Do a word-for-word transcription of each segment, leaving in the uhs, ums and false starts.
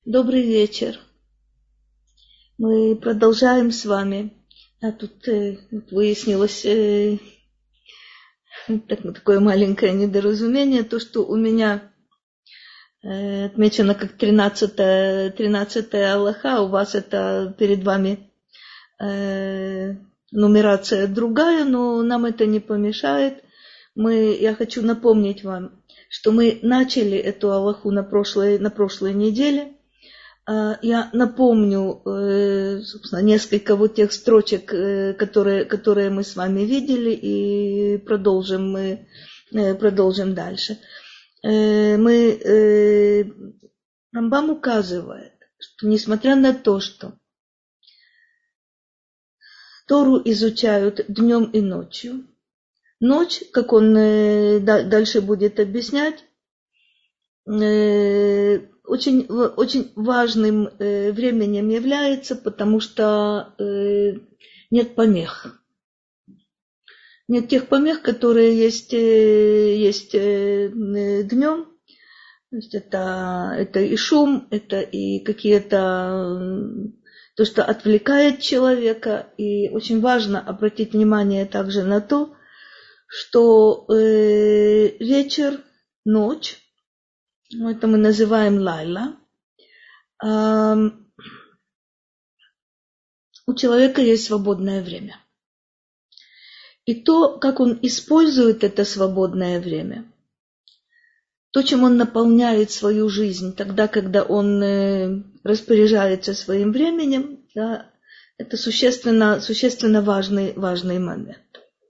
Добрый вечер. Мы продолжаем с вами. А тут э, выяснилось э, так, такое маленькое недоразумение, то, что у меня э, отмечено как тринадцатая, тринадцатая алаха, у вас это перед вами э, нумерация другая, но нам это не помешает. Мы, я хочу напомнить вам, что мы начали эту алаху на прошлой, на прошлой неделе. Я напомню, собственно, несколько вот тех строчек, которые, которые мы с вами видели, и продолжим, мы, продолжим дальше. Мы, Рамбам указывает, что несмотря на то, что Тору изучают днем и ночью, ночь, как он дальше будет объяснять, Очень, очень важным э, временем является, потому что э, нет помех. Нет тех помех, которые есть, э, есть э, днем. То есть это, это и шум, это и какие-то, то, что отвлекает человека. И очень важно обратить внимание также на то, что э, вечер, ночь, это мы называем лайла. У человека есть свободное время. И то, как он использует это свободное время, то, чем он наполняет свою жизнь тогда, когда он распоряжается своим временем, да, это существенно, существенно важный, важный момент.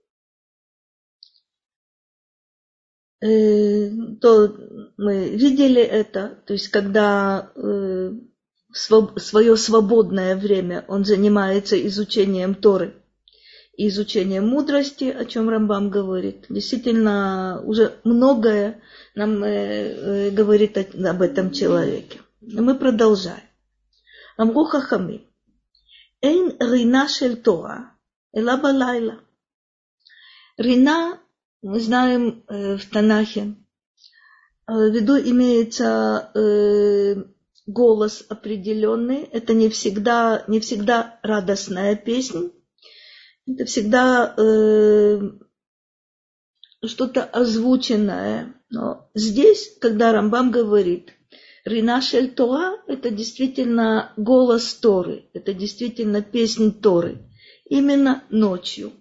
То мы видели это, то есть когда э, в свое свободное время он занимается изучением Торы и изучением мудрости, о чем Рамбам говорит. Действительно, уже многое нам э, э, говорит о, об этом человеке. И мы продолжаем. Амру хахамим. Эйн рина шель Тора, эла балайла. Рина, мы знаем э, в Танахе, в виду имеется э, голос определенный. Это не всегда, не всегда радостная песня. Это всегда э, что-то озвученное. Но здесь, когда Рамбам говорит «Рина шель Тора», это действительно голос Торы. Это действительно песнь Торы. Именно ночью.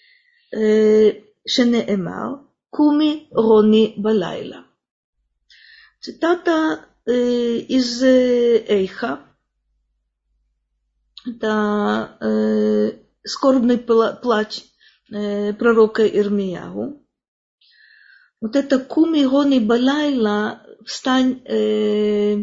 «Шенеэмар куми рони балайла». Цитата э, из э, Эйха. Это э, скорбный плач э, пророка Ирмияу. Вот это куми рони балайла, встань, э,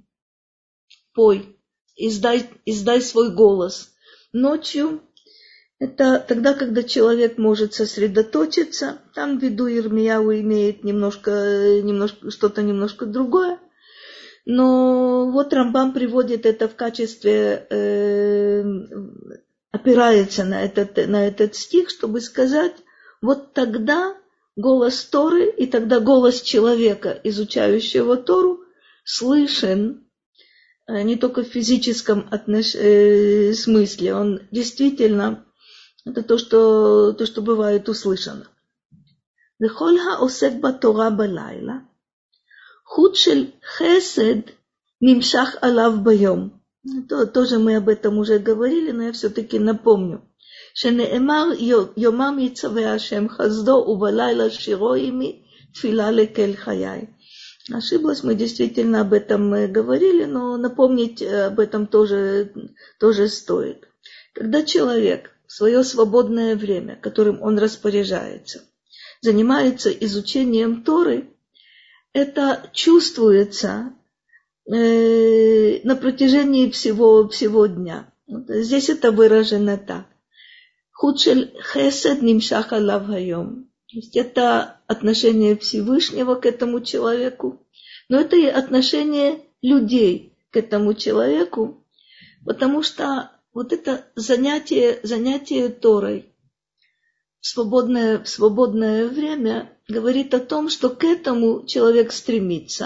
пой, издай, издай свой голос. Ночью это тогда, когда человек может сосредоточиться. Там в виду Ирмияу имеет немножко, немножко, что-то немножко другое. Но вот Рамбам приводит это в качестве, э, опирается на этот, на этот стих, чтобы сказать, вот тогда голос Торы и тогда голос человека, изучающего Тору, слышен не только в физическом отнош... э, смысле, он действительно... Это то, что, то, что бывает услышано. וכל העוסק בתורה בלילה, חוט של חסד נמשך עליו ביום. То, тоже мы об этом уже говорили, но я все-таки напомню. שנאמר יומם יצווה השם חסדו ובלילה שירו עמי תפילה לקהל חיי. Ошиблась, мы действительно об этом говорили, но напомнить об этом тоже, тоже стоит. Когда человек в свое свободное время, которым он распоряжается, занимается изучением Торы, это чувствуется э, на протяжении всего, всего дня. Вот здесь это выражено так. Худ шель хесед нимшах алав хайом. То есть это отношение Всевышнего к этому человеку, но это и отношение людей к этому человеку, потому что вот это занятие, занятие Торой в свободное, в свободное время говорит о том, что к этому человек стремится,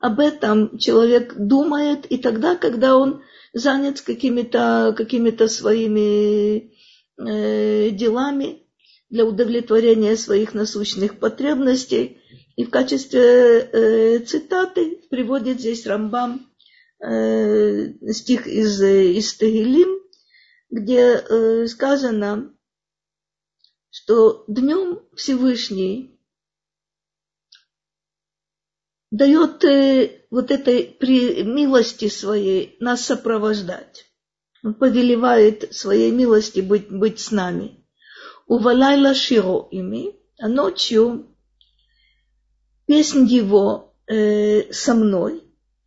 об этом человек думает и тогда, когда он занят какими-то, какими-то своими э, делами для удовлетворения своих насущных потребностей. И в качестве э, цитаты приводит здесь Рамбам э, стих из, из Тегилим, где э, сказано, что днем Всевышний дает э, вот этой при милости своей нас сопровождать. Он повелевает своей милости быть, быть с нами. Увалайла широ ими, а ночью песнь его э, со мной.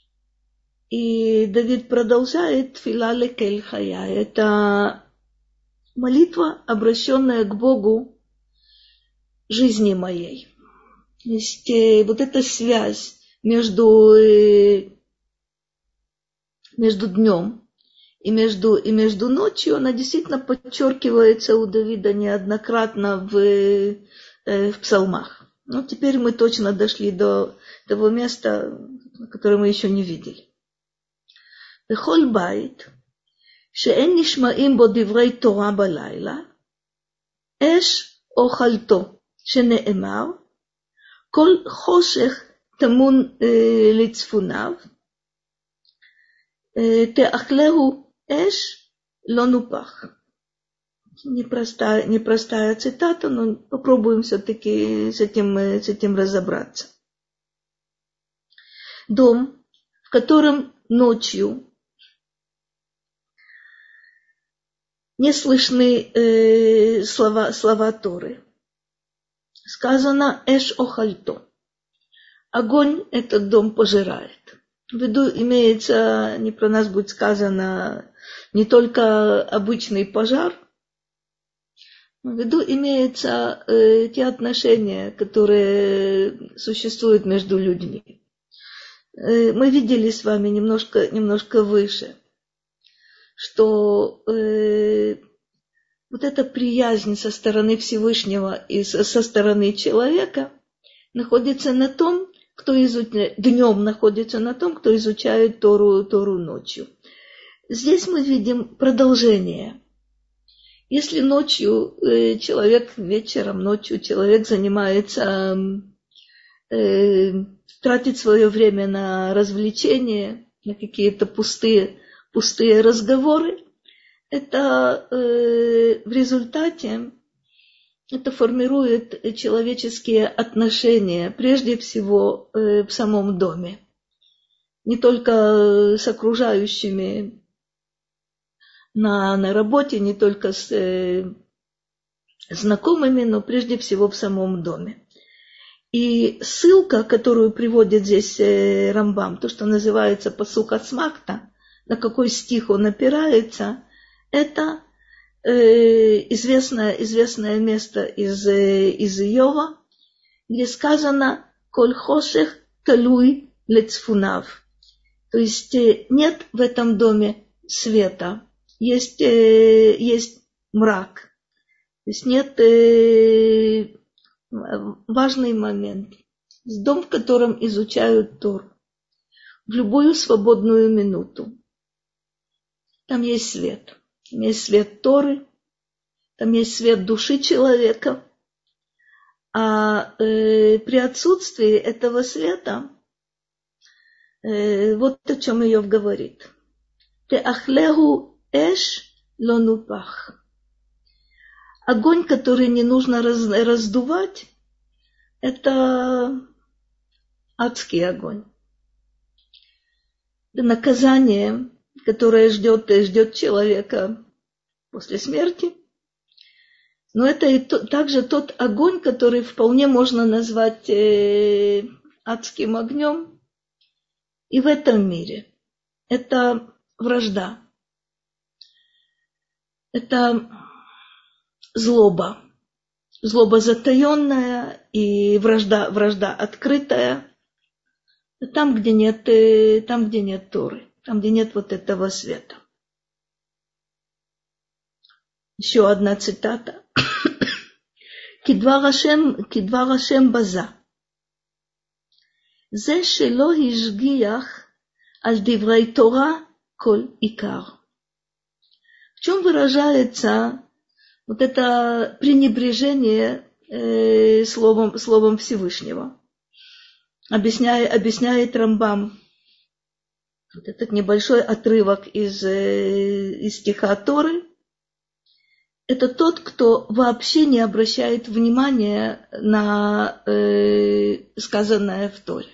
И Давид продолжает «Тфила лекель хая». Это молитва, обращенная к Богу жизни моей. То есть э, вот эта связь между, э, между днем и между, и между ночью, она действительно подчеркивается у Давида неоднократно в, э, в псалмах. Но теперь мы точно дошли до того места, которое мы еще не видели. בכל בית שאין נשמעים בו דברי תורה בלילה, אש אוכלתו, שנאמר, כל חושך טמון אה, לצפוניו, אה, תאכלהו אש לא נופח. Непростая, непростая цитата, но попробуем все-таки с этим, с этим разобраться. Дом, в котором ночью не слышны э, слова, слова Торы. Сказано «эш охальто». Огонь этот дом пожирает. В виду имеется, не про нас будет сказано, не только обычный пожар, в виду имеются э, те отношения, которые существуют между людьми. Э, мы видели с вами немножко, немножко выше, что э, вот эта приязнь со стороны Всевышнего и со, со стороны человека находится на том, кто изучает, днем находится на том, кто изучает Тору, Тору ночью. Здесь мы видим продолжение. Если ночью э, человек, вечером, ночью человек занимается, э, тратит свое время на развлечения, на какие-то пустые пустые разговоры, это э, в результате это формирует человеческие отношения, прежде всего э, в самом доме. Не только с окружающими на, на работе, не только с э, знакомыми, но прежде всего в самом доме. И ссылка, которую приводит здесь э, Рамбам, то, что называется пасук ацмахта, на какой стих он опирается, это э, известное, известное место из, э, из Иова, где сказано «Коль хошех талуй лецфунав». То есть э, нет в этом доме света, есть, э, есть мрак. То есть нет э, важный момент. Дом, в котором изучают Тору. В любую свободную минуту. Там есть свет. Там есть свет Торы, там есть свет души человека. А э, при отсутствии этого света, э, вот о чем Иов говорит. Теахлеху эш ло нупах. Огонь, который не нужно раз, раздувать, это адский огонь. Это наказание, которое ждет, ждет человека после смерти. Но это и то, также тот огонь, который вполне можно назвать э, адским огнем и в этом мире. Это вражда. Это злоба. Злоба затаенная и вражда, вражда открытая. Там, где нет, там, где нет Торы. Там, где нет вот этого света. Еще одна цитата. Кидвар Ашем, кидвар Ашем база. זה שלא השגיח על דברי תורה כל עיקר. В чем выражается вот это пренебрежение э, словом, словом Всевышнего? Объясняет, объясняет Рамбам. Вот этот небольшой отрывок из, э, из стиха Торы. Это тот, кто вообще не обращает внимания на э, сказанное в Торе.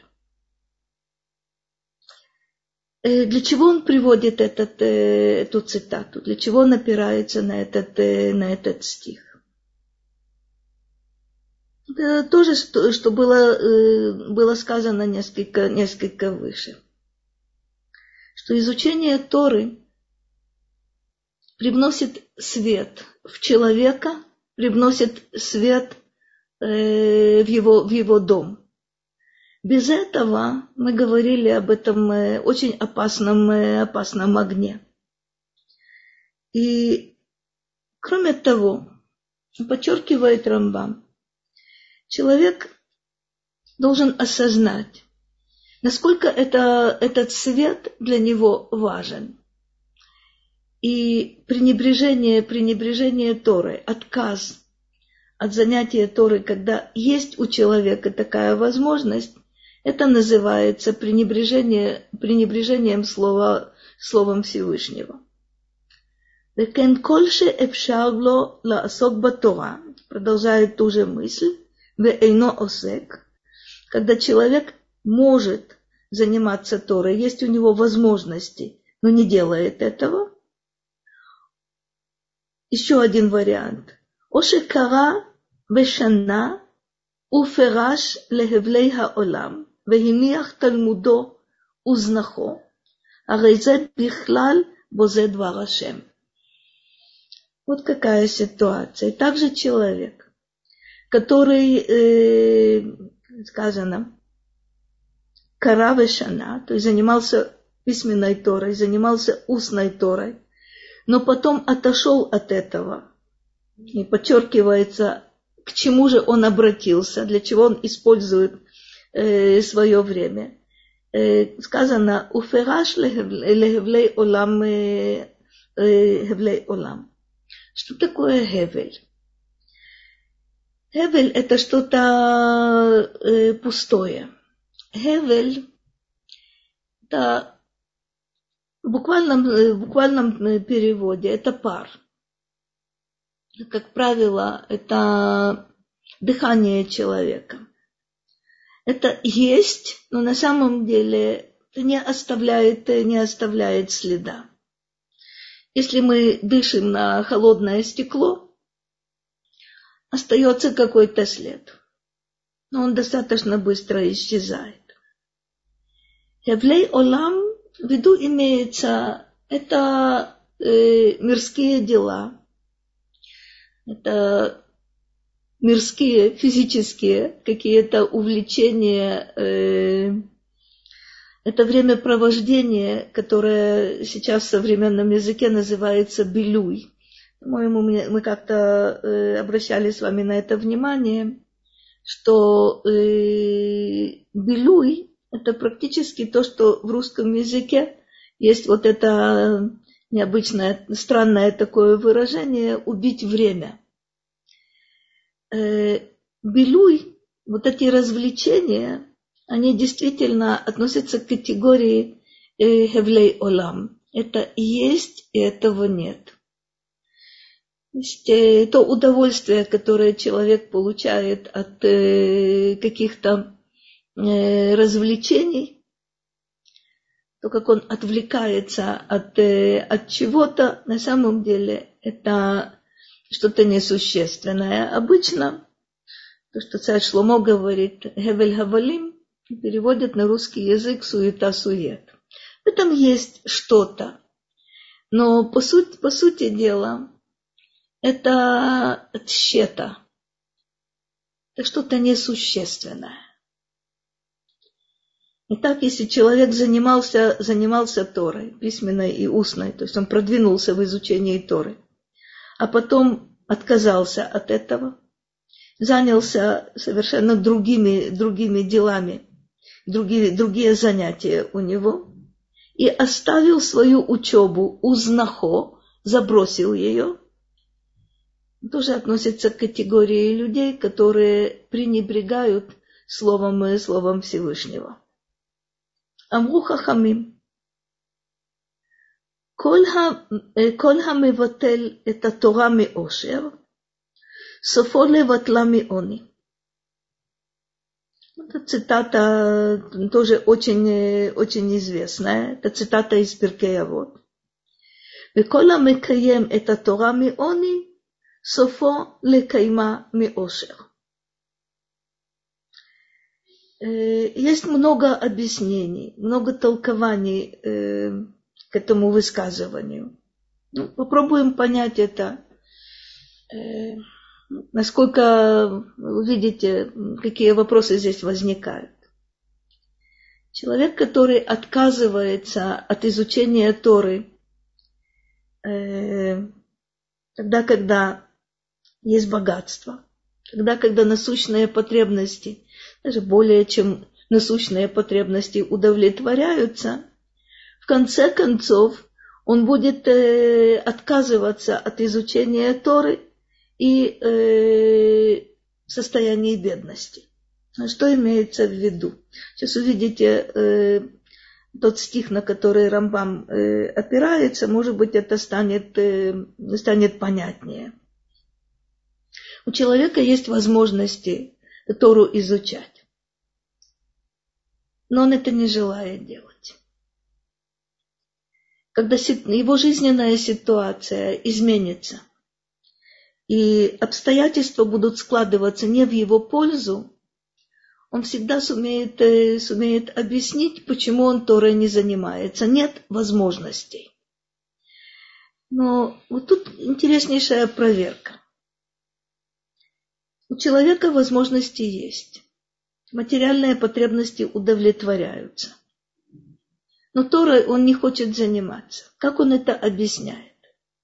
Э, для чего он приводит этот, э, эту цитату? Для чего он опирается на этот, э, на этот стих? Это тоже, что, что было, э, было сказано несколько, несколько выше. Что изучение Торы привносит свет в человека, привносит свет э, в, его, в его дом. Без этого, мы говорили об этом э, очень опасном, э, опасном огне. И кроме того, подчеркивает Рамбам, человек должен осознать, насколько это, этот свет для него важен. И пренебрежение, пренебрежение Торы, отказ от занятия Торы, когда есть у человека такая возможность, это называется пренебрежение, пренебрежением слова, словом Всевышнего. Продолжает ту же мысль, когда человек может заниматься Торой, есть у него возможности, но не делает этого. Еще один вариант. Ошекара бешана уфераш лехевлей хаолам вехиниах талмудо узнахо арейзет бихлаль бозе двар Ашем. Вот какая ситуация. И также человек, который, э, сказано, кара бешана, то есть занимался письменной Торой, занимался устной Торой, но потом отошел от этого. И подчеркивается, к чему же он обратился, для чего он использует э, свое время. Э, сказано, уфераш лехевлей олам, э, хевлей олам. Что такое хевель? Хевель – это что-то э, пустое. Хевель – это в буквальном, в буквальном переводе это пар. Как правило, это дыхание человека. Это есть, но на самом деле это не оставляет, не оставляет следа. Если мы дышим на холодное стекло, остается какой-то след, но он достаточно быстро исчезает. Хевлей олам в виду имеется, это э, мирские дела, это мирские, физические какие-то увлечения, э, это времяпровождение, которое сейчас в современном языке называется билуй. По-моему, мы как-то э, обращали с вами на это внимание, что э, билуй это практически то, что в русском языке есть вот это необычное, странное такое выражение «убить время». Э, билуй, вот эти развлечения, они действительно относятся к категории э, хевлей олам. Это есть, и этого нет. То есть э, то удовольствие, которое человек получает от э, каких-то развлечений, то, как он отвлекается от, от чего-то, на самом деле это что-то несущественное. Обычно то, что царь Шломо говорит, «Хевель хавалим», переводят на русский язык «суета-сует». В этом есть что-то. Но по сути, по сути дела это тщета. Это что-то несущественное. Итак, если человек занимался, занимался Торой, письменной и устной, то есть он продвинулся в изучении Торы, а потом отказался от этого, занялся совершенно другими, другими делами, другие, другие занятия у него, и оставил свою учебу узнахо, забросил ее, тоже относится к категории людей, которые пренебрегают словом, словом Всевышнего. Амру хахамим. כל המבטל את התורה מאושר, סופו לבטלה מעוני. Это цитата тоже очень, очень известная. Это цитата из Пиркей Авот. וכל המקיים את התורה מעוני, סופו לקיימה מאושר. Есть много объяснений, много толкований к этому высказыванию. Ну, попробуем понять это. Э, насколько вы видите, какие вопросы здесь возникают. Человек, который отказывается от изучения Торы, э, тогда, когда есть богатство, тогда, когда насущные потребности, даже более чем насущные потребности удовлетворяются, в конце концов, он будет э, отказываться от изучения Торы и э, в состоянии бедности. Что имеется в виду? Сейчас увидите э, тот стих, на который Рамбам э, опирается, может быть, это станет, э, станет понятнее. У человека есть возможности Тору изучать, но он это не желает делать. Когда его жизненная ситуация изменится, и обстоятельства будут складываться не в его пользу, он всегда сумеет, сумеет объяснить, почему он Торой не занимается. Нет возможностей. Но вот тут интереснейшая проверка. У человека возможности есть. Материальные потребности удовлетворяются. Но Торой он не хочет заниматься. Как он это объясняет?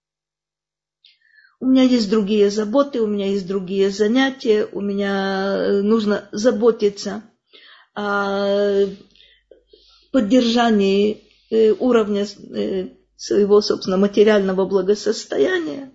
У меня есть другие заботы, у меня есть другие занятия, у меня нужно заботиться о поддержании уровня своего, собственно, материального благосостояния.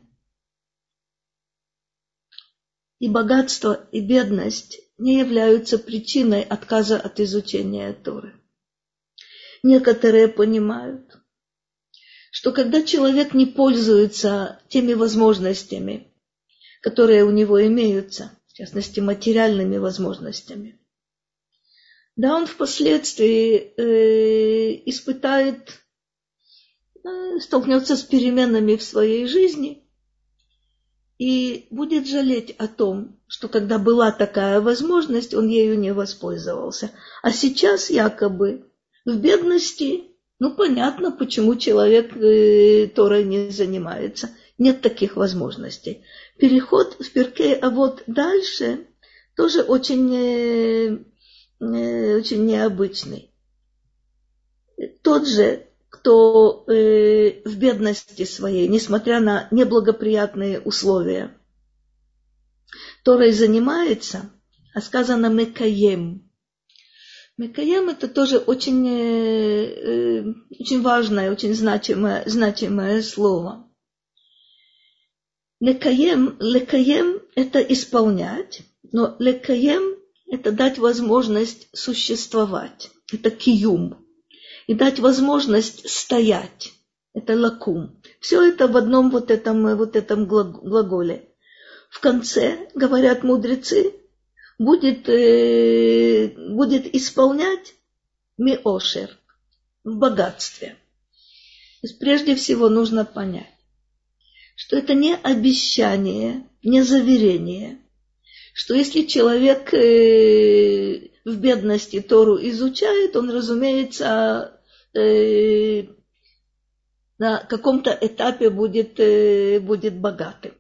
И богатство, и бедность не являются причиной отказа от изучения Торы. Некоторые понимают, что когда человек не пользуется теми возможностями, которые у него имеются, в частности, материальными возможностями, да, он впоследствии э, испытает, э, столкнется с переменами в своей жизни и будет жалеть о том, что когда была такая возможность, он ею не воспользовался. А сейчас якобы в бедности, ну, понятно, почему человек э, Торой не занимается. Нет таких возможностей. Переход в Пиркей Авот дальше тоже очень, э, э, очень необычный. Тот же, кто э, в бедности своей, несмотря на неблагоприятные условия, Торой занимается, а сказано «мекаем». Мекаем – это тоже очень, э, очень важное, очень значимое, значимое слово. Лекаем, лекаем – это исполнять, но лекаем – это дать возможность существовать, это киюм, и дать возможность стоять, это лакум. Все это в одном вот этом, вот этом глаголе. В конце, говорят мудрецы, будет, э, будет исполнять миошер в богатстве. То есть прежде всего нужно понять, что это не обещание, не заверение, что если человек э, в бедности Тору изучает, он, разумеется, э, на каком-то этапе будет, э, будет богатым.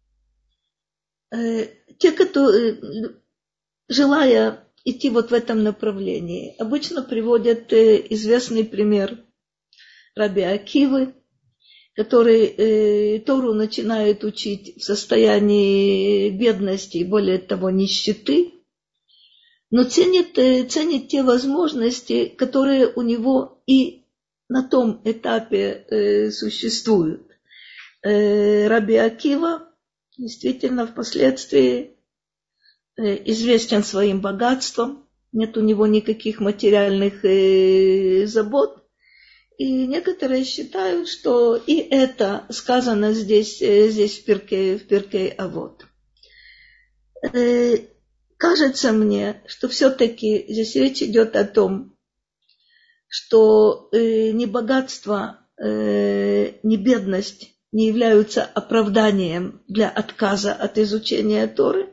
Э, те, которые, желая идти вот в этом направлении, обычно приводят э, известный пример Раби Акивы, который э, Тору начинает учить в состоянии бедности и, более того, нищеты. но ценит, ценит те возможности, которые у него и на том этапе э, существуют. Э, Раби Акива действительно впоследствии э, известен своим богатством, нет у него никаких материальных э, забот. И некоторые считают, что и это сказано здесь, э, здесь в Пиркей, в Пиркей Авот. Э, кажется мне, что все-таки здесь речь идет о том, что э, ни богатство, э, ни бедность не являются оправданием для отказа от изучения Торы.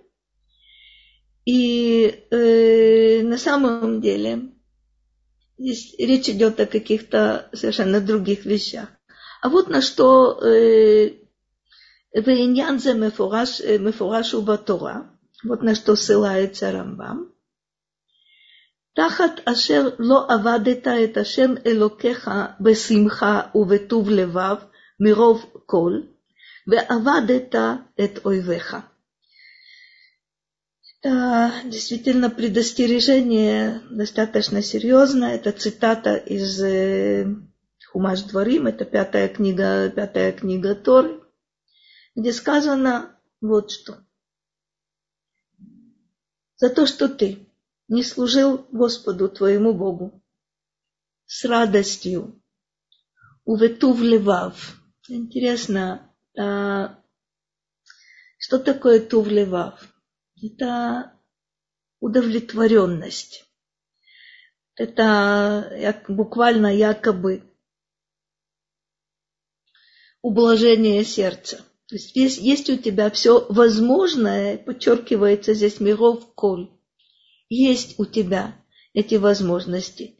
И э, на самом деле здесь речь идет о каких-то совершенно других вещах. А вот на что «Веиньян зе мефораш убатора», вот на что ссылается Рамбам. תחת אשר לא עבדת את השם אלוקיך בשמחה ובטוב לבב מרוב כל, ועבדת את אויביך. Это действительно предостережение достаточно серьезное. Это цитата из Хумаш Дворим, это пятая книга, пятая книга Торы, где сказано вот что. За то, что ты не служил Господу твоему Богу с радостью, уветув левав. Интересно, что такое тув левав? Это удовлетворенность. Это буквально якобы ублажение сердца. То есть есть, есть у тебя все возможное, подчеркивается здесь миров коль. Есть у тебя эти возможности.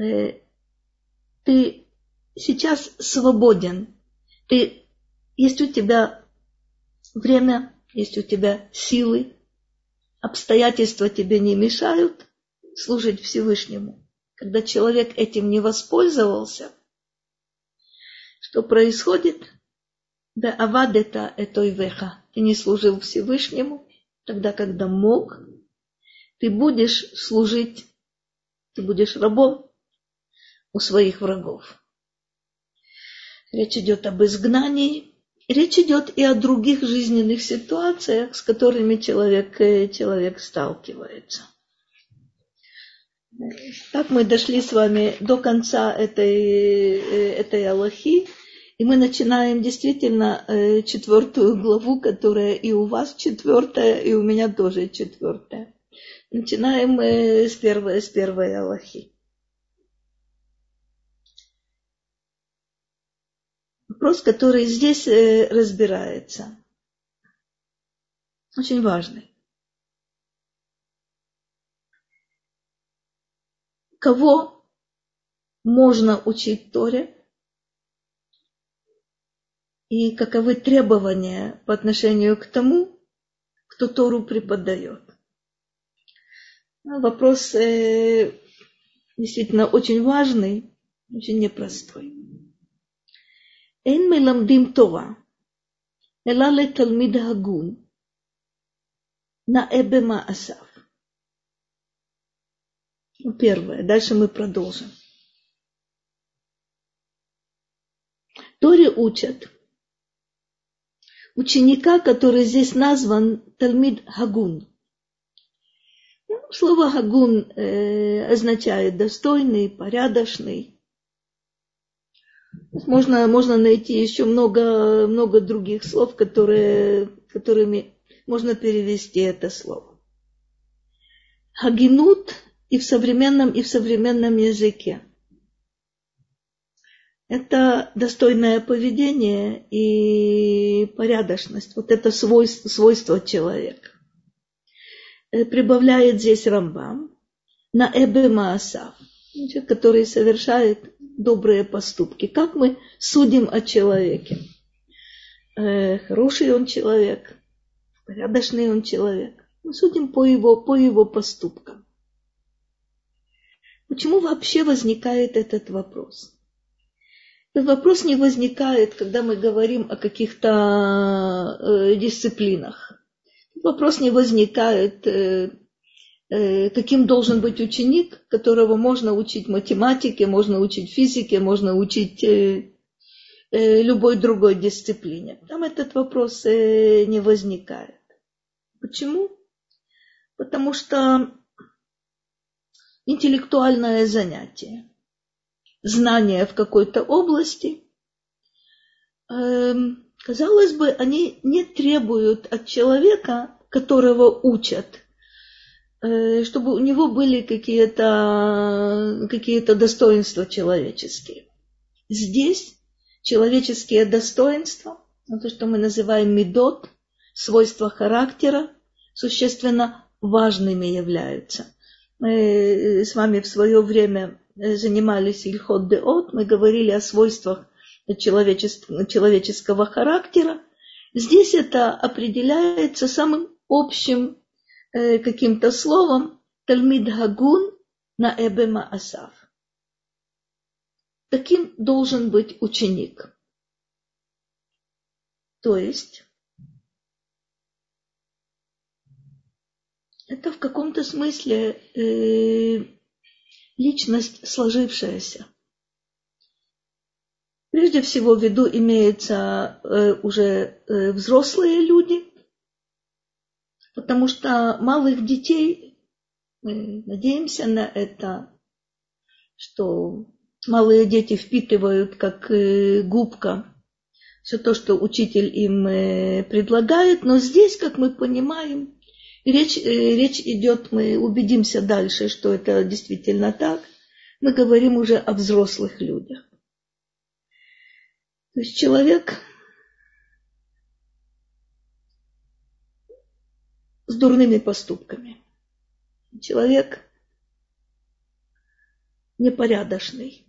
Ты сейчас свободен. Ты, есть у тебя время, есть у тебя силы. Обстоятельства тебе не мешают служить Всевышнему. Когда человек этим не воспользовался, что происходит? Да авадета этой веха. Ты не служил Всевышнему, тогда, когда мог. Ты будешь служить, ты будешь рабом у своих врагов. Речь идет об изгнании. Речь идет и о других жизненных ситуациях, с которыми человек, человек сталкивается. Так мы дошли с вами до конца этой, этой алахи, и мы начинаем действительно четвертую главу, которая и у вас четвертая, и у меня тоже четвертая. Начинаем с первой, с первой алахи. Вопрос, который здесь разбирается, очень важный. Кого можно учить Торе и каковы требования по отношению к тому, кто Тору преподает? Вопрос э, действительно очень важный, очень непростой. Эйн меламдим Тора, эла леталмид хагун, наэ бемаасав. Первое. Дальше мы продолжим. Торе учат ученика, который здесь назван Талмид Хагун. Слово Хагун э, означает достойный, порядочный. Можно, можно найти еще много, много других слов, которые, которыми можно перевести это слово. Хагинут и в современном, и в современном языке. Это достойное поведение и порядочность. Вот это свойство, свойство человека. Прибавляет здесь Рамбам на эбе маасав, человек, который совершает добрые поступки. Как мы судим о человеке? Э, хороший он человек, порядочный он человек. Мы судим по его, по его поступкам. Почему вообще возникает этот вопрос? Этот вопрос не возникает, когда мы говорим о каких-то э, дисциплинах. Вопрос не возникает, каким должен быть ученик, которого можно учить математике, можно учить физике, можно учить любой другой дисциплине. Там этот вопрос не возникает. Почему? Потому что интеллектуальное занятие, знания в какой-то области, казалось бы, они не требуют от человека, которого учат, чтобы у него были какие-то, какие-то достоинства человеческие. Здесь человеческие достоинства, то, что мы называем мидот, свойства характера, существенно важными являются. Мы с вами в свое время занимались Ильхот Деот, мы говорили о свойствах человеческого, человеческого характера. Здесь это определяется самым общим каким-то словом Талмид Хагун наэбе маасав. Таким должен быть ученик. То есть это в каком-то смысле э, личность сложившаяся. Прежде всего в виду имеются э, уже э, взрослые люди, потому что малых детей, мы надеемся на это, что малые дети впитывают как губка все то, что учитель им предлагает, но здесь, как мы понимаем, речь, речь идет, мы убедимся дальше, что это действительно так, мы говорим уже о взрослых людях. То есть человек с дурными поступками. Человек непорядочный.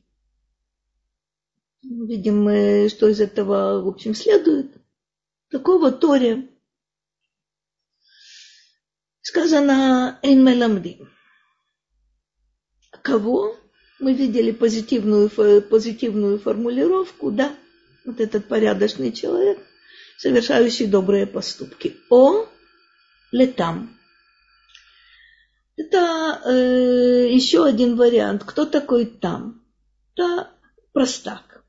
Видим мы, что из этого, в общем, следует. Такого Торе сказано «Эйн меламди». Кого? Мы видели позитивную, позитивную формулировку, да, вот этот порядочный человек, совершающий добрые поступки. О летам. Это э, еще один вариант. Кто такой там? Это простак.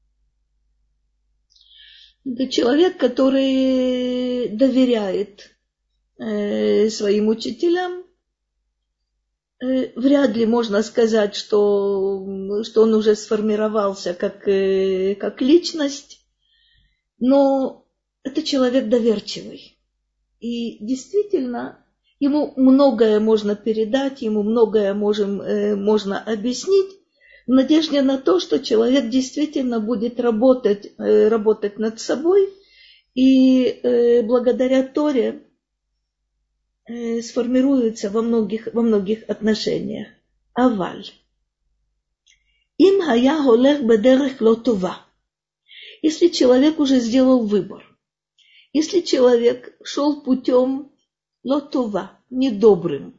Это человек, который доверяет э, своим учителям. Э, вряд ли можно сказать, что, что он уже сформировался как, э, как личность, но это человек доверчивый. И действительно, ему многое можно передать, ему многое можем, э, можно объяснить, в надежде на то, что человек действительно будет работать, э, работать над собой и э, благодаря Торе э, сформируется во многих, во многих отношениях. Аваль. Им хая холех бедерех ло това. Если человек уже сделал выбор, если человек шел путем лотова, недобрым,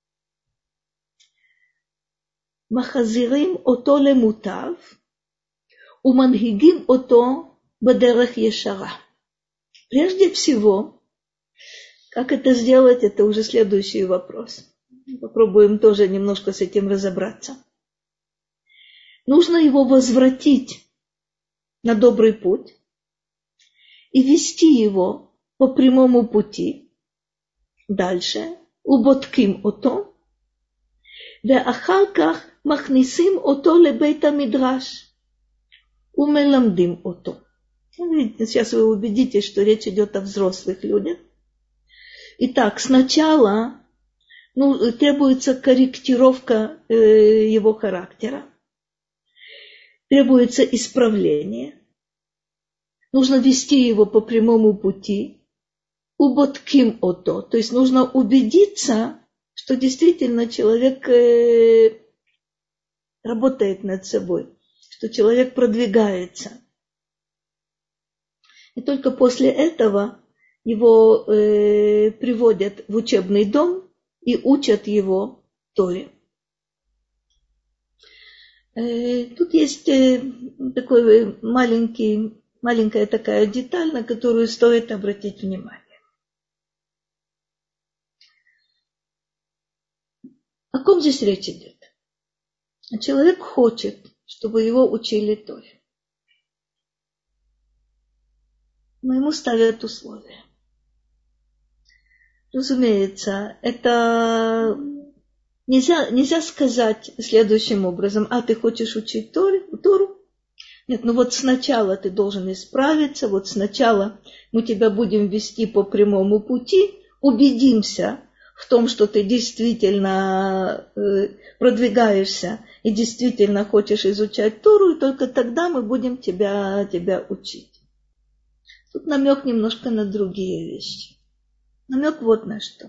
махазирим ото лемутав, умангигим ото бадерех ешара. Прежде всего, как это сделать, это уже следующий вопрос. Попробуем тоже немножко с этим разобраться. Нужно его возвратить на добрый путь и вести его по прямому пути. Дальше. Уботким ото. ואחר כך מכניסים אותו לבית המדרש ומלמדים אותו. Сейчас вы убедитесь, что речь идет о взрослых людях. Итак, сначала ну, требуется корректировка э, его характера. Требуется исправление. Нужно вести его по прямому пути. Уботким ото. То есть нужно убедиться, что действительно человек э, работает над собой, что человек продвигается. И только после этого его э, приводят в учебный дом и учат его Торе. Э, тут есть э, такой маленький, маленькая такая деталь, на которую стоит обратить внимание. О ком здесь речь идет? Человек хочет, чтобы его учили Торе. Но ему ставят условия. Разумеется, это нельзя, нельзя сказать следующим образом: а ты хочешь учить Тору? Тору? Нет, ну вот сначала ты должен исправиться, вот сначала мы тебя будем вести по прямому пути, убедимся в том, что ты действительно продвигаешься и действительно хочешь изучать Тору, и только тогда мы будем тебя, тебя учить. Тут намек немножко на другие вещи. Намек вот на что.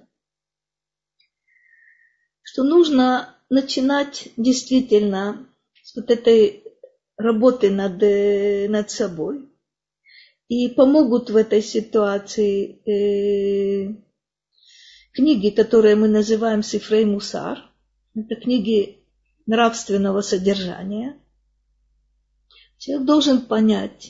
Что нужно начинать действительно с вот этой работы над, над собой. И помогут в этой ситуации э, книги, которые мы называем Сифрей Мусар. Это книги нравственного содержания. Человек должен понять,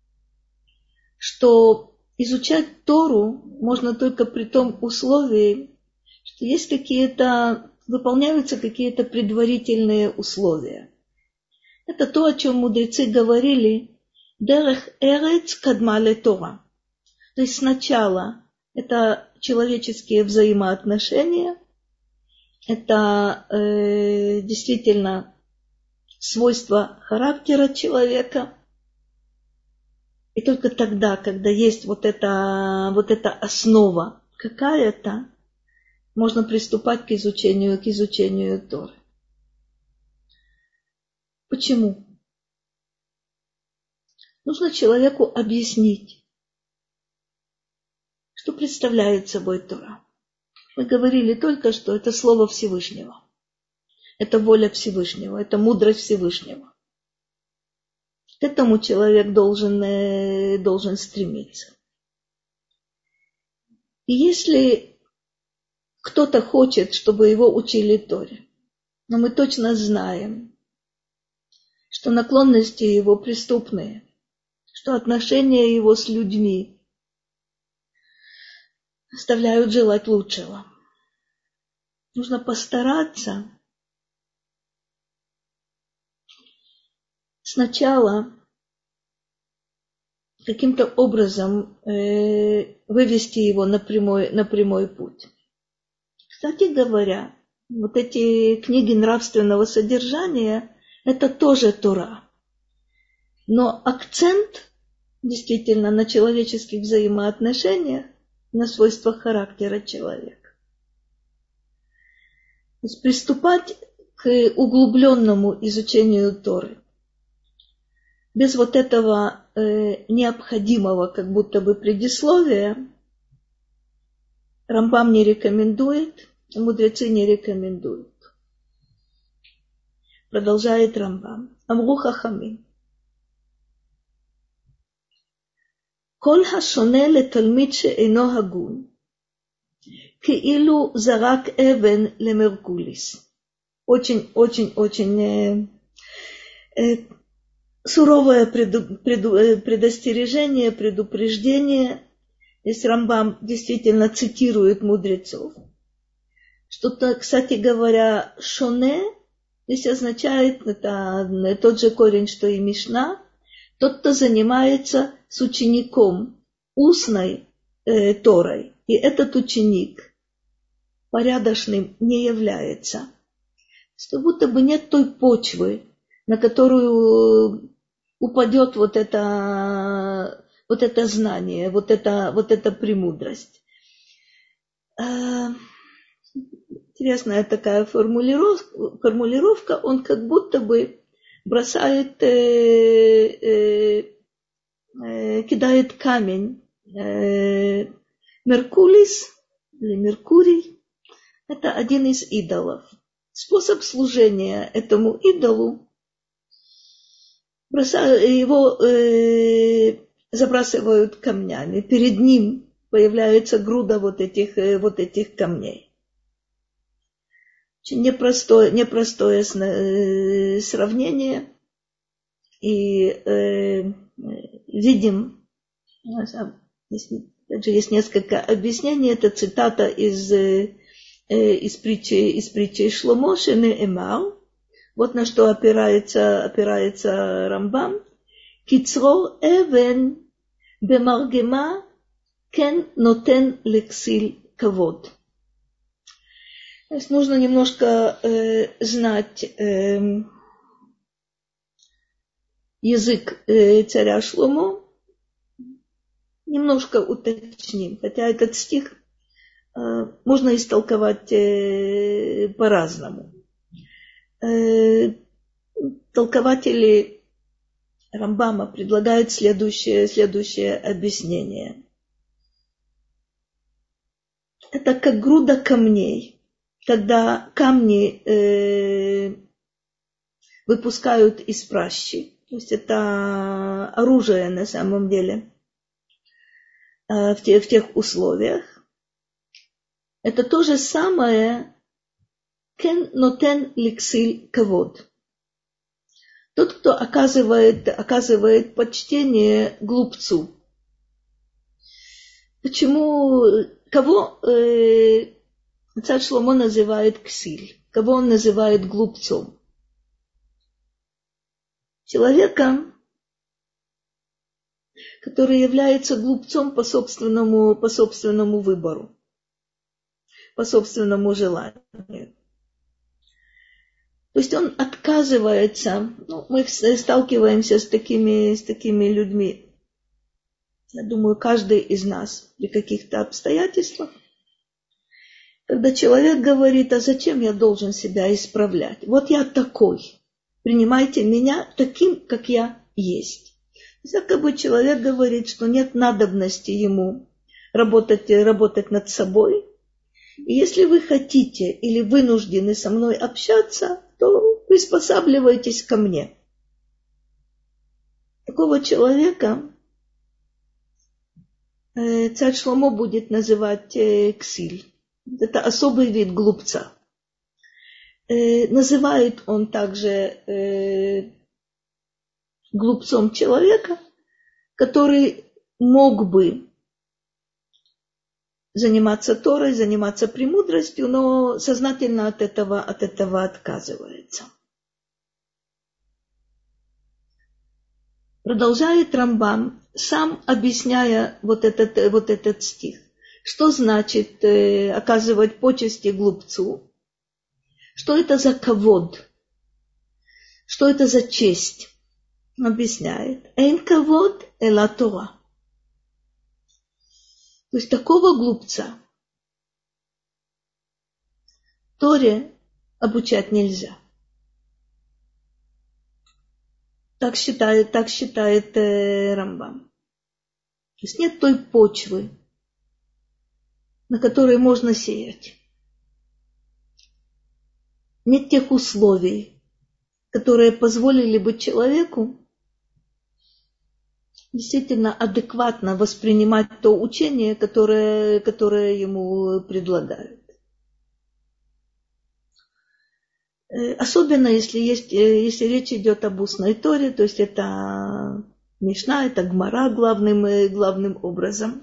что изучать Тору можно только при том условии, что есть какие-то, выполняются какие-то предварительные условия. Это то, о чем мудрецы говорили: «Дерех эрец кадма ле Тора». То есть сначала это человеческие взаимоотношения, это э, действительно свойства характера человека. И только тогда, когда есть вот эта, вот эта основа какая-то, можно приступать к изучению, к изучению Торы. Почему? Нужно человеку объяснить, что представляет собой Тора. Мы говорили только что, это слово Всевышнего. Это воля Всевышнего, это мудрость Всевышнего. К этому человек должен, должен стремиться. И если кто-то хочет, чтобы его учили Торе, но мы точно знаем, что наклонности его преступные, что отношения его с людьми оставляют желать лучшего. Нужно постараться сначала каким-то образом э, вывести его на прямой, на прямой путь. Кстати говоря, вот эти книги нравственного содержания – это тоже Тора. Но акцент действительно на человеческих взаимоотношениях, на свойствах характера человека. То есть приступать к углубленному изучению Торы без вот этого э, необходимого как будто бы предисловия Рамбам не рекомендует, мудрецы не рекомендуют. Продолжает Рамбам. Амру хахамим. כל השונה לתלמיד שאינו הגון, כאילו זרק אבן למרקוליס. Очень, очень, очень э, э, суровое преду, преду, э, предостережение, предупреждение. Здесь Рамбам действительно цитирует мудрецов. Что-то, кстати говоря, шоне здесь означает, это тот же корень, что и Мишна, тот, кто занимается с учеником устной э, Торой, и этот ученик порядочным не является. Как будто бы нет той почвы, на которую упадет вот это, вот это знание, вот это, вот эта премудрость. Интересная такая формулировка, формулировка, он как будто бы бросает, э, э, э, кидает камень. Э, Меркулис или Меркурий – это один из идолов. Способ служения этому идолу, бросают, его э, забрасывают камнями. Перед ним появляется груда вот этих, э, вот этих камней. Очень непростое, непростое сравнение. И э, видим, здесь, опять же, есть несколько объяснений. Это цитата из, э, из притчи, из притчи Шломо Шене Эмар. Вот на что опирается, опирается Рамбам. Кицро эвен бемаргема кен нотен лексиль кавод. То есть нужно немножко э, знать э, язык э, царя Шломо. Немножко уточним, хотя этот стих э, можно истолковать э, по-разному. Э, толкователи Рамбама предлагают следующее, следующее объяснение. Это как груда камней, когда камни э, выпускают из пращи. То есть это оружие на самом деле. В тех, в тех условиях. Это то же самое кен нотен лексиль кавод. Тот, кто оказывает, оказывает почтение глупцу. Почему, кого э, царь Шломо называет ксиль? Кого он называет глупцом? Человека, который является глупцом по собственному, по собственному выбору, по собственному желанию. То есть он отказывается, ну, мы сталкиваемся с такими, с такими людьми, я думаю, каждый из нас при каких-то обстоятельствах, когда человек говорит, а зачем я должен себя исправлять? Вот я такой, принимайте меня таким, как я есть. Якобы человек говорит, что нет надобности ему работать, работать над собой. И если вы хотите или вынуждены со мной общаться, то приспосабливайтесь ко мне. Такого человека царь Шломо будет называть ксиль. Это особый вид глупца. Называет он также глупцом человека, который мог бы заниматься Торой, заниматься премудростью, но сознательно от этого, от этого отказывается. Продолжает Рамбам, сам объясняя вот этот, вот этот стих. Что значит э, оказывать почести глупцу? Что это за кавод? Что это за честь? Объясняет. Эйн кавод эла Тора. То есть такого глупца Торе обучать нельзя. Так считает, так считает э, Рамбам. То есть нет той почвы, на которой можно сеять. Нет тех условий, которые позволили бы человеку действительно адекватно воспринимать то учение, которое, которое ему предлагают. Особенно если, есть, если речь идет об устной Торе, то есть это Мишна, это Гмара главным, главным образом.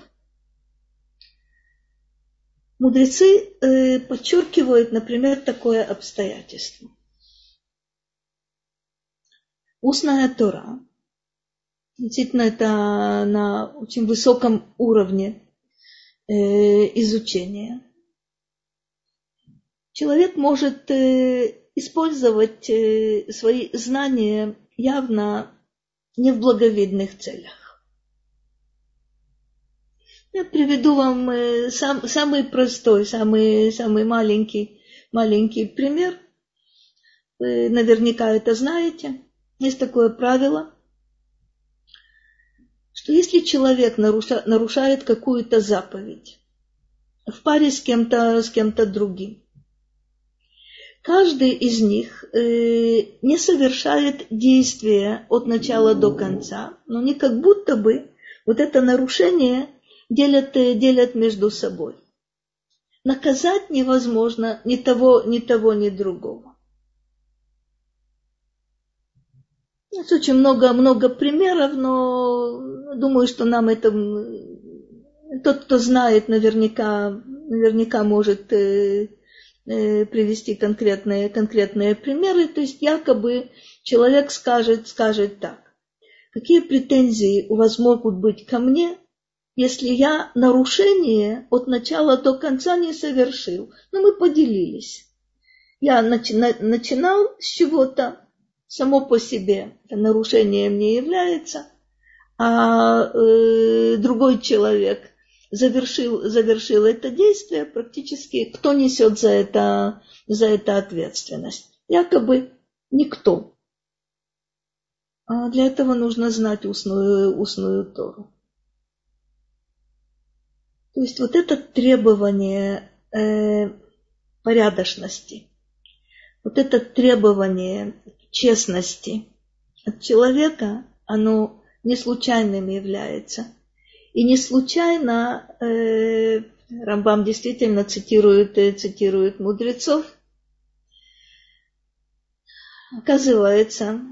Мудрецы подчеркивают, например, такое обстоятельство. Устная Тора, действительно, это на очень высоком уровне изучения. Человек может использовать свои знания явно не в благовидных целях. Я приведу вам сам, самый простой, самый, самый маленький, маленький пример. Вы наверняка это знаете. Есть такое правило, что если человек наруша, нарушает какую-то заповедь в паре с кем-то, с кем-то другим, каждый из них э, не совершает действия от начала до конца, но они как будто бы вот это нарушение делят, делят между собой. Наказать невозможно ни того, ни того, ни другого. Есть очень много, много примеров, но думаю, что нам это тот, кто знает, наверняка, наверняка может, э, привести конкретные, конкретные примеры. То есть якобы человек скажет, скажет так. Какие претензии у вас могут быть ко мне, если я нарушение от начала до конца не совершил? Ну, мы поделились. Я начи- начинал с чего-то, само по себе это нарушением не является, а э, другой человек завершил, завершил это действие, практически кто несет за это, за это ответственность? Якобы никто. А для этого нужно знать устную, устную Тору. То есть вот это требование э, порядочности, вот это требование честности от человека, оно не случайным является. И не случайно э, Рамбам действительно цитирует, цитирует мудрецов. Оказывается,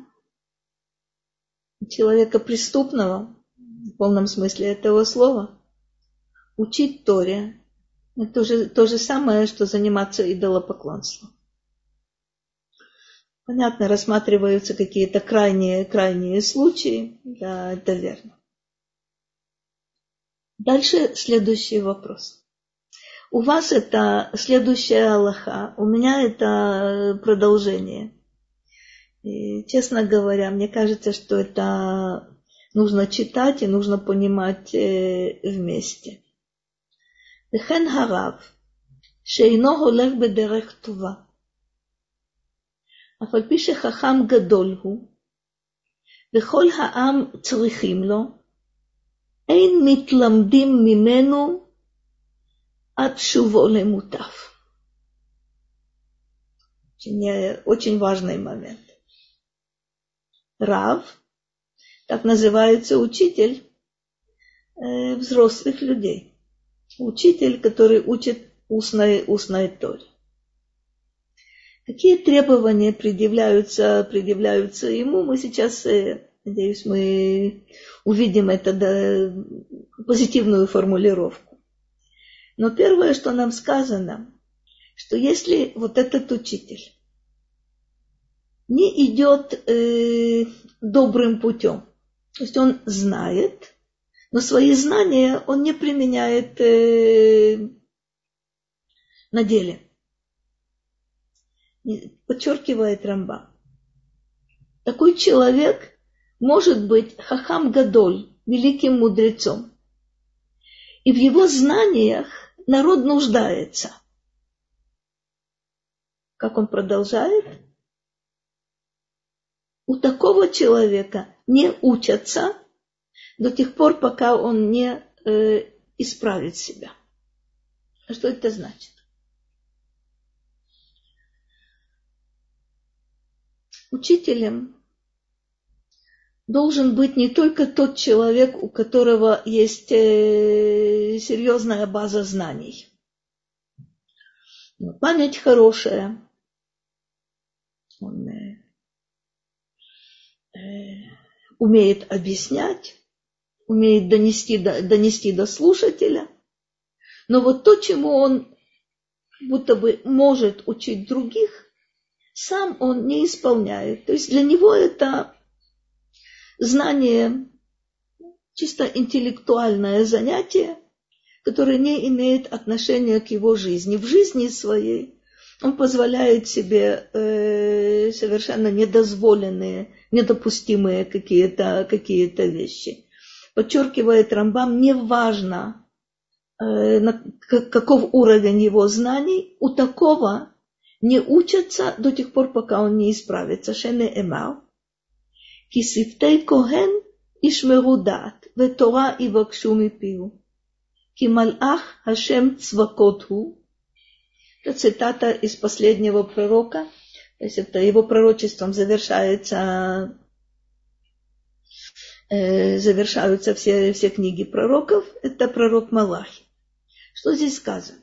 человека преступного, в полном смысле этого слова, учить Торе – это то же, то же самое, что заниматься идолопоклонством. Понятно, рассматриваются какие-то крайние, крайние случаи, да, это верно. Дальше следующий вопрос. У вас это следующая алаха, у меня это продолжение. И, честно говоря, мне кажется, что это нужно читать и нужно понимать э, вместе. וכן הרב, שאינו הולך בדרך טובה, אף על פי שחכם גדול הוא, וכל העם צריכים לו, אין מתלמדים ממנו עד שובו למוטב. Очень, очень важный момент. Рав, так называется учитель э, взрослых людей. Учитель, который учит устной, устной Торе. Какие требования предъявляются, предъявляются ему, мы сейчас, надеюсь, мы увидим это, да, позитивную формулировку. Но первое, что нам сказано, что если вот этот учитель не идет э, добрым путем, то есть он знает, но свои знания он не применяет э, на деле. Подчеркивает Рамбам. Такой человек может быть хахам гадоль, великим мудрецом. И в его знаниях народ нуждается. Как он продолжает? У такого человека не учатся до тех пор, пока он не э, исправит себя. А что это значит? Учителем должен быть не только тот человек, у которого есть э, серьезная база знаний. Память хорошая. Он э, э, умеет объяснять, умеет донести до, донести до слушателя. Но вот то, чему он будто бы может учить других, сам он не исполняет. То есть для него это знание, чисто интеллектуальное занятие, которое не имеет отношения к его жизни. В жизни своей он позволяет себе э, совершенно недозволенные, недопустимые какие-то, какие-то вещи. Подчеркивает Рамбам, неважно, э, на, каков уровень его знаний, у такого не учатся до тех пор, пока он не исправится. Шене эмар. Ки сифтей коген ишмеру дат, ветора ивакшу мипиу. Ки малах Хашем цвакот ху. Это цитата из последнего пророка. То есть это его пророчеством завершается, э, завершаются все, все книги пророков. Это пророк Малахи. Что здесь сказано?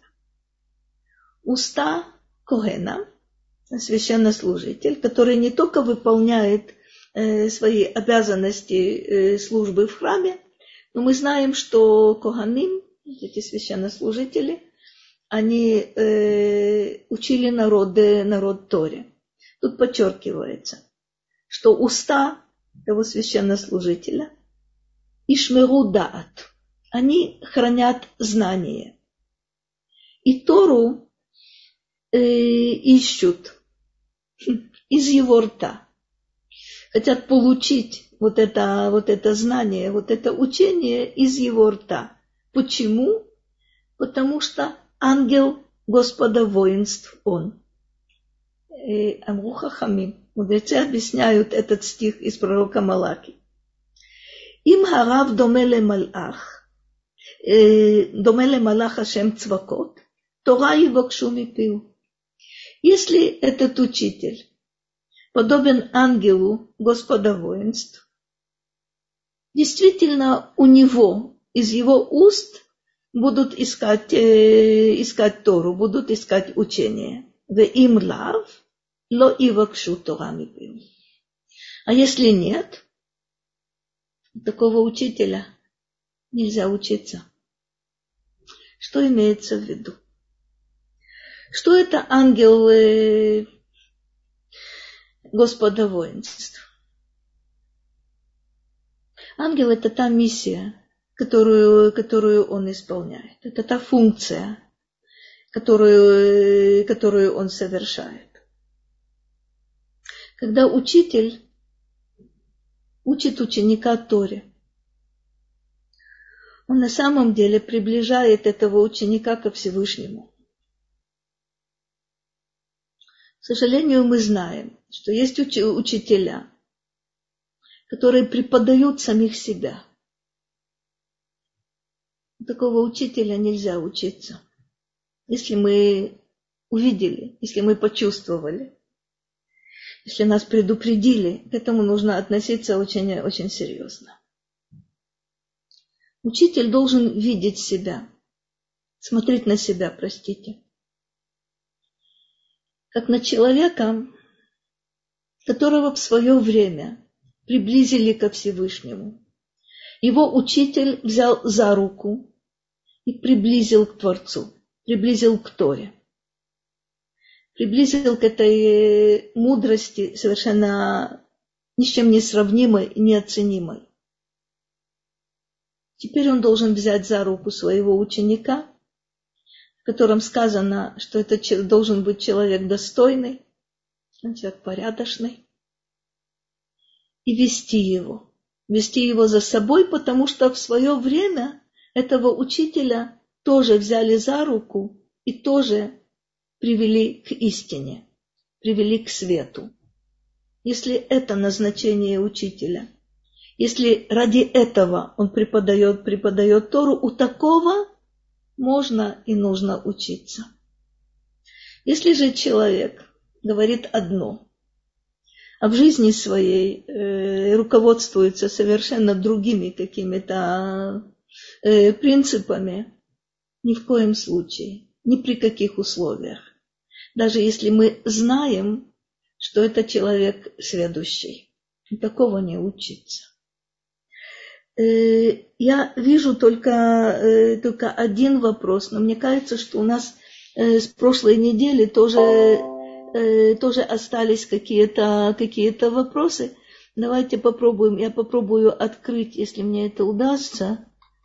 Уста Когена, священнослужитель, который не только выполняет э, свои обязанности э, службы в храме, но мы знаем, что Коганим, эти священнослужители, они э, учили народ, народ Торе. Тут подчеркивается, что уста того священнослужителя ишмеру даат, они хранят знание. И Тору э, ищут из его рта. Хотят получить вот это, вот это знание, вот это учение из его рта. Почему? Потому что ангел Господа воинств он. Амру хахамим. Мудрецы объясняют этот стих из пророка Малахи. Им харав домеле малах, домеле малах Ашем цвакот, Тора йивакшу мипиу. Если этот учитель подобен ангелу Господа воинств, действительно у него, из его уст будут искать, э, искать Тору, будут искать учение. Ве им лав, ло ивакшу Тора мипиу. А если нет, такого учителя нельзя учиться. Что имеется в виду? Что это ангел э, Господа воинств? Ангел – это та миссия, которую, которую он исполняет. Это та функция, которую, которую он совершает. Когда учитель учит ученика Торе, он на самом деле приближает этого ученика ко Всевышнему. К сожалению, мы знаем, что есть уч- учителя, которые преподают самих себя. Такого учителя нельзя учиться. Если мы увидели, если мы почувствовали, если нас предупредили, к этому нужно относиться очень, очень серьезно. Учитель должен видеть себя, смотреть на себя, простите, как на человека, которого в свое время приблизили ко Всевышнему. Его учитель взял за руку и приблизил к Творцу, приблизил к Торе, приблизил к этой мудрости совершенно ни с чем не сравнимой и неоценимой. Теперь он должен взять за руку своего ученика, в котором сказано, что это должен быть человек достойный, человек порядочный, и вести его. Вести его за собой, потому что в свое время этого учителя тоже взяли за руку и тоже привели к истине, привели к свету. Если это назначение учителя, если ради этого он преподает, преподает Тору, у такого можно и нужно учиться. Если же человек говорит одно, а в жизни своей э, руководствуется совершенно другими какими-то э, принципами, ни в коем случае, ни при каких условиях. Даже если мы знаем, что это человек сведущий, такого не учиться. Э, я вижу только, э, только один вопрос, но мне кажется, что у нас э, с прошлой недели тоже... тоже остались какие-то, какие-то вопросы. Давайте попробуем, я попробую открыть, если мне это удастся.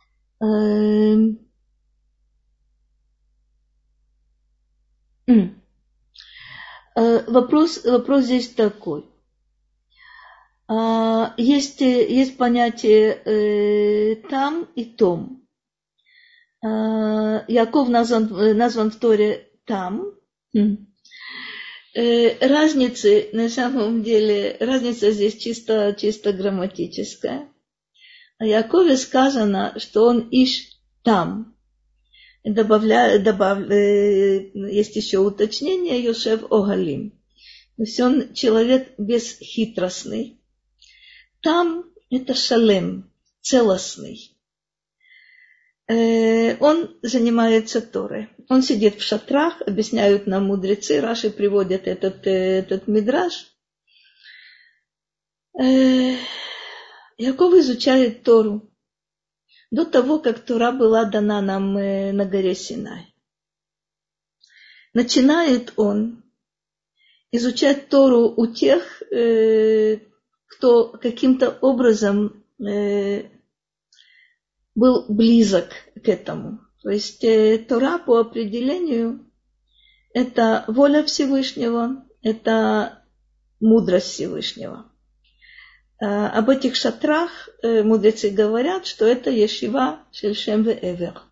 Вопрос, вопрос здесь такой. Есть, есть понятие там и том. Яков назван, назван в Торе там. Разницы, на самом деле, разница здесь чисто, чисто грамматическая. О Якове сказано, что он иш там. Добавля, добав, есть еще уточнение, Йошев Огалим. То есть он человек бесхитростный. Там это шалем, целостный. Он занимается Торой. Он сидит в шатрах, объясняют нам мудрецы, Раши приводят этот, этот мидраш. Яков изучает Тору до того, как Тора была дана нам на горе Синай. начинает он изучать Тору у тех, э, кто каким-то образом э, был близок к этому. То есть э, Тора по определению это воля Всевышнего, это мудрость Всевышнего. А об этих шатрах э, мудрецы говорят, что это Ешива шель Шем ве-Эвер.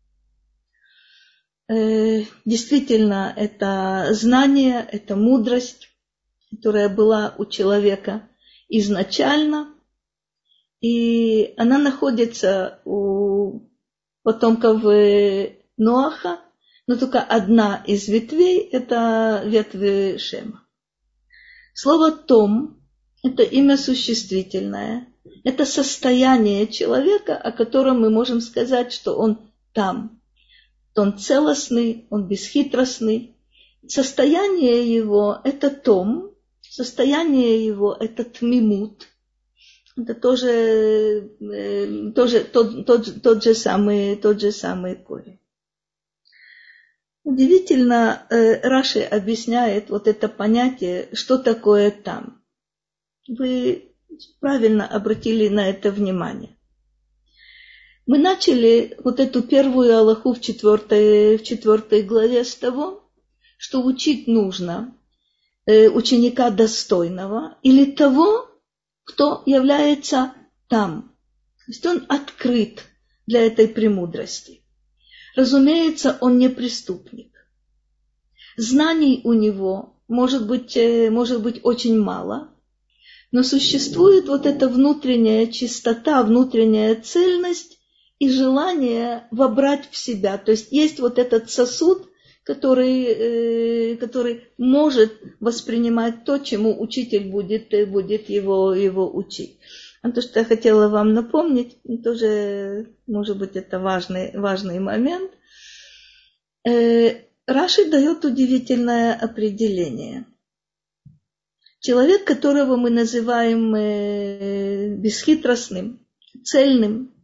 Э, действительно, это знание, это мудрость, которая была у человека изначально, и она находится у потомков Ноаха, но только одна из ветвей – это ветвь Шема. Слово «том» – это имя существительное, это состояние человека, о котором мы можем сказать, что он там. Он целостный, он бесхитростный. Состояние его – это том, состояние его – это тмимут. Это тоже, тоже тот, тот, тот, же самый, тот же самый корень. Удивительно, Раши объясняет вот это понятие, что такое там. Вы правильно обратили на это внимание. Мы начали вот эту первую алаху в четвертой, в четвертой главе с того, что учить нужно ученика достойного или того, кто является там. То есть он открыт для этой премудрости. Разумеется, он не преступник. Знаний у него может быть, может быть очень мало, но существует вот эта внутренняя чистота, внутренняя цельность и желание вобрать в себя. То есть есть вот этот сосуд, который, который может воспринимать то, чему учитель будет, будет его, его учить. А то, что я хотела вам напомнить, тоже, может быть, это важный, важный момент. Раши дает удивительное определение. Человек, которого мы называем бесхитростным, цельным,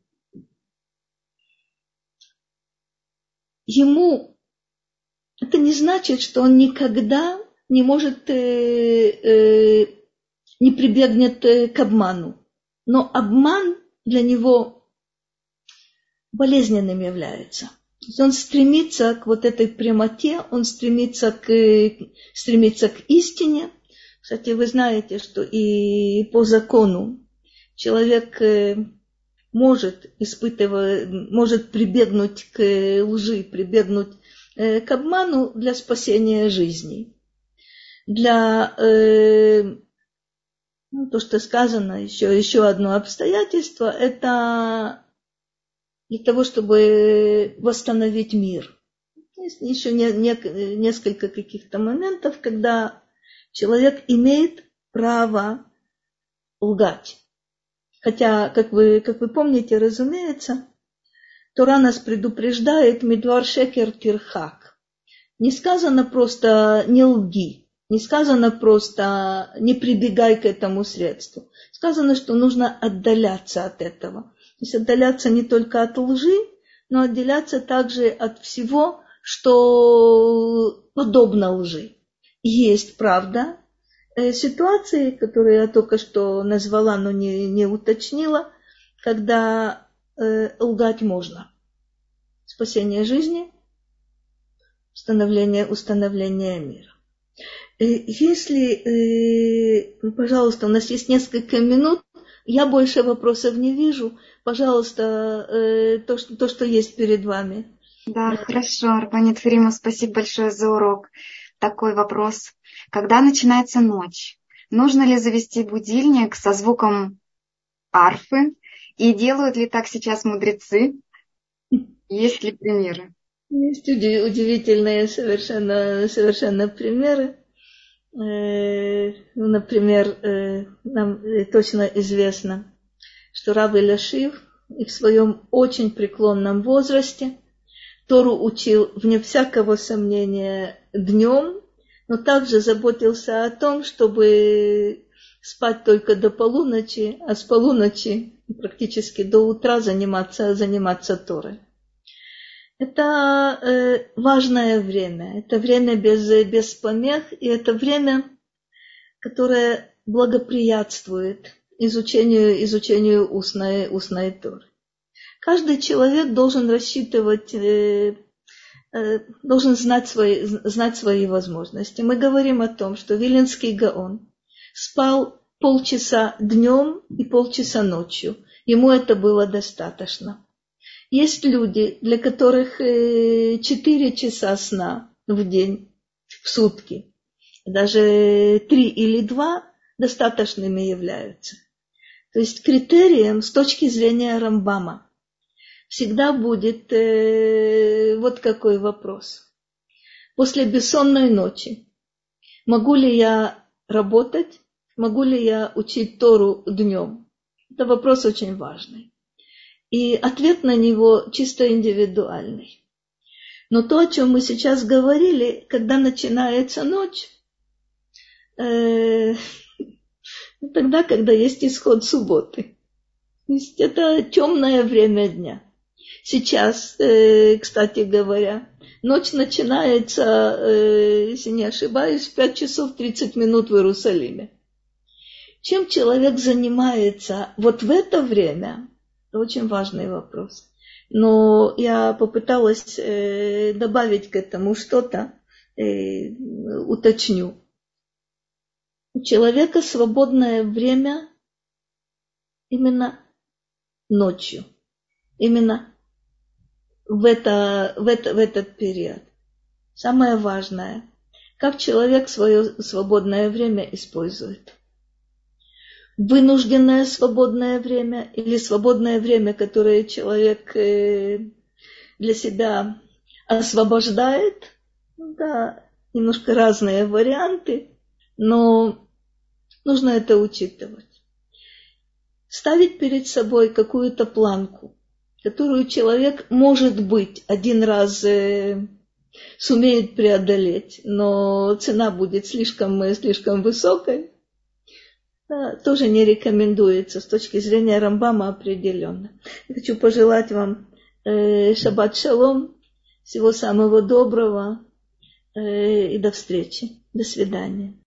ему это не значит, что он никогда не может, э, э, не прибегнет к обману. Но обман для него болезненным является. То есть он стремится к вот этой прямоте, он стремится к, стремится к истине. Кстати, вы знаете, что и по закону человек может испытывать, может прибегнуть к лжи, прибегнуть к обману для спасения жизни. Для э, ну, то, что сказано, еще, еще одно обстоятельство, это для того, чтобы восстановить мир. Есть еще не, не, несколько каких-то моментов, когда человек имеет право лгать. Хотя, как вы, как вы помните, разумеется, Тора нас предупреждает «Мидвар шекер тирхак». Не сказано просто «не лги», не сказано просто «не прибегай к этому средству». Сказано, что нужно отдаляться от этого. То есть отдаляться не только от лжи, но отделяться также от всего, что подобно лжи. Есть, правда, ситуации, которые я только что назвала, но не, не уточнила, когда э, лгать можно. Спасение жизни, установление, установление мира. Если, э, пожалуйста, у нас есть несколько минут, я больше вопросов не вижу. Пожалуйста, э, то, что, то, что есть перед вами. Да, хорошо, Рабанит Фрима, спасибо большое за урок. Такой вопрос. Когда начинается ночь, нужно ли завести будильник со звуком арфы? И делают ли так сейчас мудрецы? Есть ли примеры? Есть удивительные совершенно, совершенно примеры. Например, нам точно известно, что рав Эляшив и в своем очень преклонном возрасте Тору учил, вне всякого сомнения, днем, но также заботился о том, чтобы спать только до полуночи, а с полуночи практически до утра заниматься, заниматься Торой. Это э, важное время, это время без, без помех, и это время, которое благоприятствует изучению, изучению устной, устной Торы. Каждый человек должен рассчитывать, э, э, должен знать свои, знать свои возможности. Мы говорим о том, что Виленский Гаон спал полчаса днем и полчаса ночью. Ему это было достаточно. Есть люди, для которых четыре часа сна в день, в сутки, даже три или два достаточными являются. То есть критерием с точки зрения Рамбама всегда будет э, вот какой вопрос. После бессонной ночи могу ли я работать, могу ли я учить Тору днем? Это вопрос очень важный. И ответ на него чисто индивидуальный. Но то, о чем мы сейчас говорили, когда начинается ночь, э, тогда, когда есть исход субботы. То есть это темное время дня. Сейчас, э, кстати говоря, ночь начинается, э, если не ошибаюсь, в пять часов тридцать минут в Иерусалиме. Чем человек занимается вот в это время? Это очень важный вопрос. Но я попыталась э, добавить к этому что-то, э, уточню. У человека свободное время именно ночью, именно в, это, в, это, в этот период. Самое важное, как человек свое свободное время использует. Вынужденное свободное время или свободное время, которое человек для себя освобождает. Да, немножко разные варианты, но нужно это учитывать. Ставить перед собой какую-то планку, которую человек, может быть, один раз сумеет преодолеть, но цена будет слишком, слишком высокой. Да, тоже не рекомендуется с точки зрения Рамбама определенно. Я хочу пожелать вам э, шаббат шалом, всего самого доброго э, и до встречи. До свидания.